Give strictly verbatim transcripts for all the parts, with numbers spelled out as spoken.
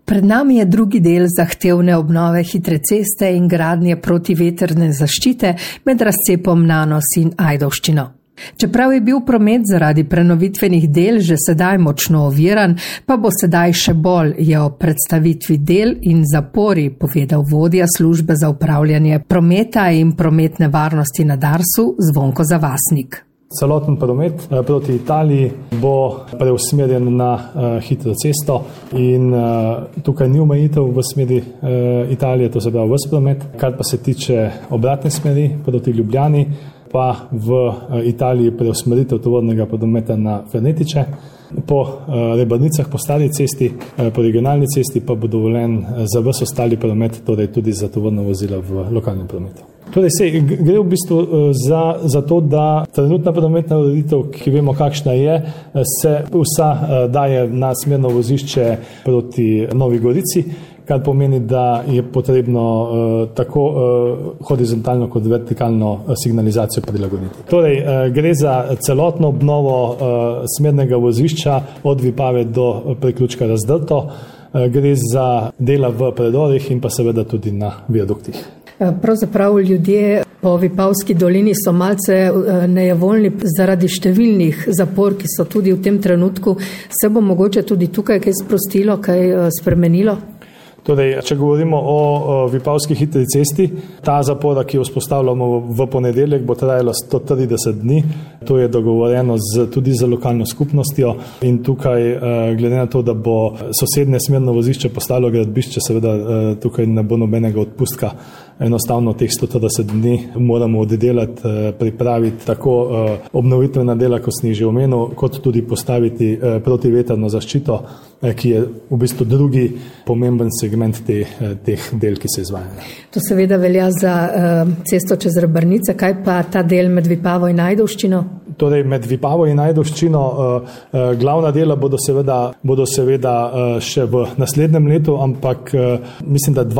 Pred nami je drugi del zahtevne obnove hitre ceste in gradnje protiveterne zaščite med razcepom Nanos in Ajdovščino. Čeprav je bil promet zaradi prenovitvenih del že sedaj močno oviran, pa bo sedaj še bolj, je o predstavitvi del in zapori povedal vodja službe za upravljanje prometa in prometne varnosti na Darsu Zvonko Zavasnik. Celoten promet proti Italiji bo preusmerjen na uh, hitro cesto in uh, tukaj ni omejitev v smeri uh, Italije, to se pravi ves promet. Kar pa se tiče obratne smeri proti Ljubljani, pa v uh, Italiji preusmeritev tovornega prometa na Fernetiče. Po uh, Rebrnicah, po stari cesti, uh, po regionalni cesti pa bo dovoljen uh, za ves ostali promet, torej tudi za tovorna vozila v lokalnem prometu. Torej se gre v bistvu za, za to, da trenutna prometna ureditev, ki vemo kakšna je, se vsa daje na smerno vozišče proti Novi Gorici, kar pomeni, da je potrebno uh, tako uh, horizontalno kot vertikalno signalizacijo prilagoditi. Torej, uh, gre za celotno obnovo uh, smernega vozišča od Vipave do priključka Razdrto, uh, gre za dela v predorih in pa seveda tudi na viaduktih. Pravzaprav ljudje po Vipavski dolini so malce nejevoljni zaradi številnih zapor, ki so tudi v tem trenutku. Se bo mogoče tudi tukaj kaj sprostilo, kaj spremenilo? Torej, če govorimo o, o Vipavski hitri cesti, ta zapora, ki jo vzpostavljamo v ponedeljek, bo trajala sto trideset dni. To je dogovorjeno z, tudi z lokalno skupnostjo in tukaj, glede na to, da bo sosednje smerno vozišče postalo gradbišče, seveda tukaj ne bo nobenega odpustka. Enostavno teh sto trideset dni moramo oddelati, pripraviti tako obnovitvena dela, kot sem že omenil, kot tudi postaviti protivetrno zaščito, ki je v bistvu drugi pomemben segment te, teh del, ki se izvajajo. To seveda velja za uh, cesto čez Rebrnice, kaj pa ta del med Vipavo in Ajdovščino? Torej, med Vipavo in Ajdovščino uh, uh, glavna dela bodo seveda, bodo seveda uh, še v naslednjem letu, ampak uh, mislim, da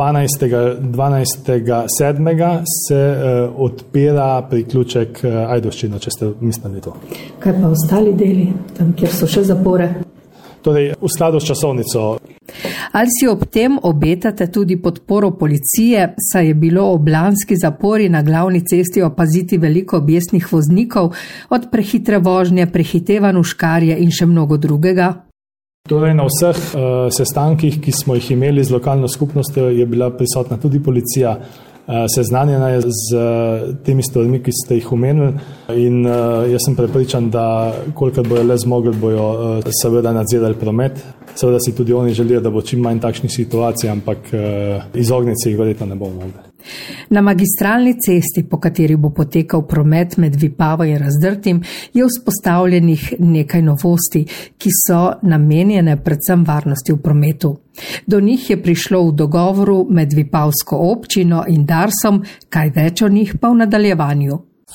dvanajstega sedmega se uh, odpira priključek uh, Ajdovščino, če ste mislili to. Kaj pa ostali deli, tam, kjer so še zapore? Torej, v skladu s časovnico. Ali si ob tem obetate tudi podporo policije, saj je bilo ob lanski zapori na glavni cesti opaziti veliko besnih voznikov, od prehitre vožnje, prehitevanj v škarje in še mnogo drugega? Torej, na vseh uh, sestankih, ki smo jih imeli z lokalno skupnostjo, je bila prisotna tudi policija. Seznanjena je z temi stvarmi, ki ste jih omenili in jaz sem prepričan, da kolikor bojo le zmogli, bojo seveda nadzirali promet. Seveda si tudi oni želijo, da bo čim manj takšnih situacij, ampak izogniti se jih verjetno ne bomo mogli. Na magistralni cesti, po kateri bo potekal promet med Vipavo in Razdrtim, je vzpostavljenih nekaj novosti, ki so namenjene predvsem varnosti v prometu. Do njih je prišlo v dogovoru med Vipavsko občino in Darsom, kaj več o njih pa v nadaljevanju.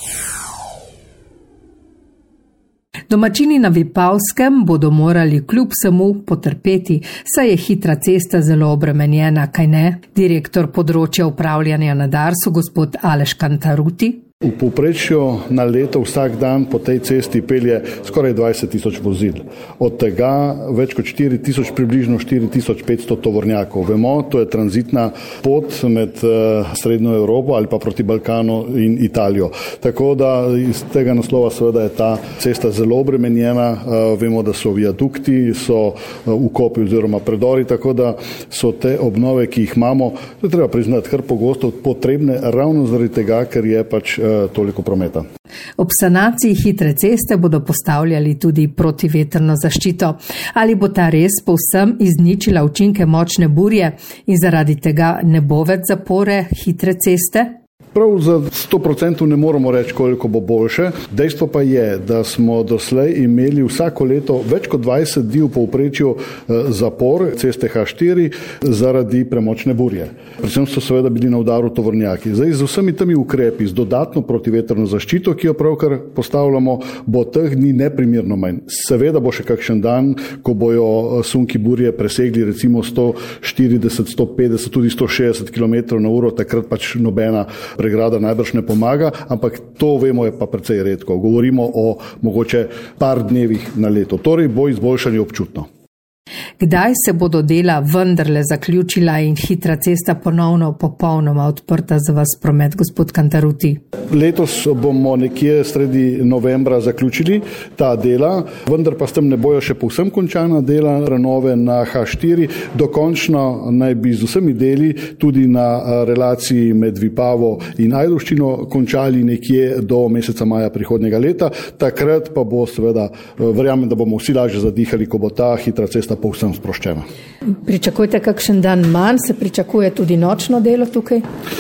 Domačini na Vipavskem bodo morali kljub vsemu potrpeti, saj je hitra cesta zelo obremenjena, kaj ne? Direktor področja upravljanja na Darsu, gospod Aleš Kantaruti. V povprečju na leto vsak dan po tej cesti pelje skoraj dvajset tisoč vozil. Od tega več kot štiri tisoč, približno štiri tisoč petsto tovornjakov. Vemo, to je tranzitna pot med uh, Srednjo Evropo ali pa proti Balkanu in Italijo. Tako da iz tega naslova seveda je ta cesta zelo obremenjena. Uh, vemo, da so viadukti, so uh, ukopi oziroma predori, tako da so te obnove, ki jih imamo, to treba priznati, kar pogosto potrebne ravno zaradi tega, ker je pač toliko prometa. Ob sanaciji hitre ceste bodo postavljali tudi protivetrno zaščito. Ali bo ta res povsem izničila učinke močne burje in zaradi tega ne bo več zapore hitre ceste? Prav za sto procentov ne moramo reči, koliko bo boljše. Dejstvo pa je, da smo doslej imeli vsako leto več kot dvajset dni v povprečju zapor ceste H štiri zaradi premočne burje. Predvsem so seveda bili na udaru tovornjaki. Zdaj z vsemi temi ukrepi, z dodatno protivetrno zaščito, ki jo pravkar postavljamo, bo teh dni neprimerno manj. Seveda bo še kakšen dan, ko bojo sunki burje presegli recimo sto štirideset, sto petdeset, tudi sto šestdeset kilometrov na uro, takrat pač nobena pregrada najbrž ne pomaga, ampak to vemo je pa precej redko. Govorimo o mogoče par dnevih na leto. Torej bo izboljšanje občutno. Kdaj se bodo dela vendarle zaključila in hitra cesta ponovno popolnoma odprta za vas promet, gospod Cantarutti? Letos bomo nekje sredi novembra zaključili ta dela, vendar pa s tem ne bojo še povsem končana dela prenove na H štiri. Dokončno naj bi z vsemi deli tudi na relaciji med Vipavo in Ajdovščino končali nekje do meseca maja prihodnjega leta. Takrat pa bo seveda, verjamem, da bomo vsi lažje zadihali, ko bo ta hitra cesta povsem sproščena. Pričakujete kakšen dan manj, se pričakuje tudi nočno delo tukaj?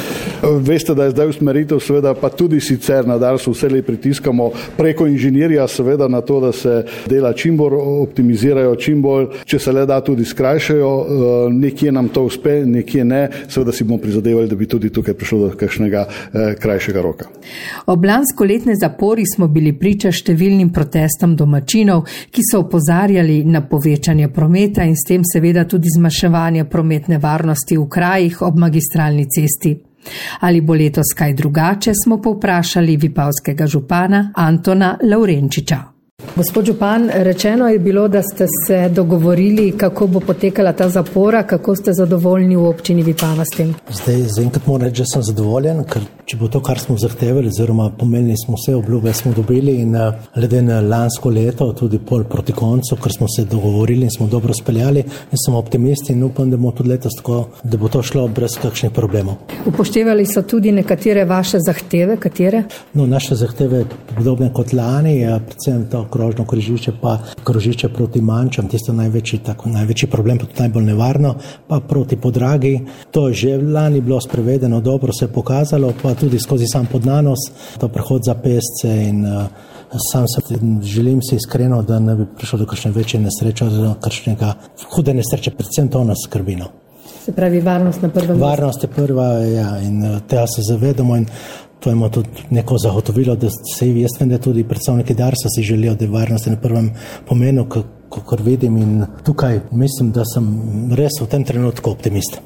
Veste, da je zdaj usmeritev, seveda pa tudi sicer na Darsu vselej pritiskamo preko inženirja, seveda na to, da se dela čim bolj optimizirajo, čim bolj, če se le da tudi skrajšajo. Nekje nam to uspe, nekje ne. Seveda si bomo prizadevali, da bi tudi tukaj prišlo do kakšnega eh, krajšega roka. Ob lanskoletni zapori smo bili priča številnim protestom domačinov, ki so opozarjali na povečanje prometa in s tem seveda tudi zmanjševanje prometne varnosti v krajih ob magistralni cesti. Ali bo letos kaj drugače, smo povprašali vipavskega župana Antona Lavrenčiča. Gospod župan, rečeno je bilo, da ste se dogovorili, kako bo potekala ta zapora, kako ste zadovoljni v občini Vipava s tem? Zdaj, zaenkrat moram reči, da sem zadovoljen, ker če bo to, kar smo zahtevali, oziroma pomenili smo vse obljube, smo dobili in glede na lansko leto, tudi pol proti koncu, ker smo se dogovorili in smo dobro speljali, in sem optimist in upam, da bo tudi letos tako, da bo to šlo brez kakšnih problemov. Upoštevali so tudi nekatere vaše zahteve, katere? No, naše zahteve podobne kot lani, predvsem to krožno križišče, pa krožišče proti Mančam, tisto največji, tako, največji problem, pa tudi najbolj nevarno, pa proti Podragi. To je že lani bilo sprevedeno, dobro se je pokazalo, pa tudi skozi sam Podnanos, to prehod za pesce in uh, sam se želim si iskreno, da ne bi prišlo do kakšne večje nesreče, do kakšnega hude nesreče, predvsem to nas skrbi. No. Se pravi, varnost na prvem mestu. Varnost je prva, ja, in uh, tega se zavedamo in to imamo tudi neko zagotovilo, da se jaz vem, da tudi predstavniki Darsa si želijo, da je varnost na prvem pomenu, kakor vidim, in tukaj mislim, da sem res v tem trenutku optimist.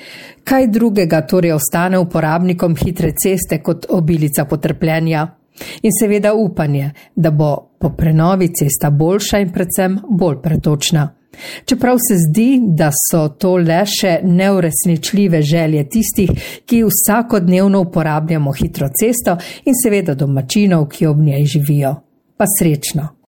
Kaj drugega torej ostane uporabnikom hitre ceste kot obilica potrpljenja? In seveda upanje, da bo po prenovi cesta boljša in predvsem bolj pretočna. Čeprav se zdi, da so to le še neuresničljive želje tistih, ki vsakodnevno uporabljamo hitro cesto in seveda domačinov, ki ob njej živijo. Pa srečno!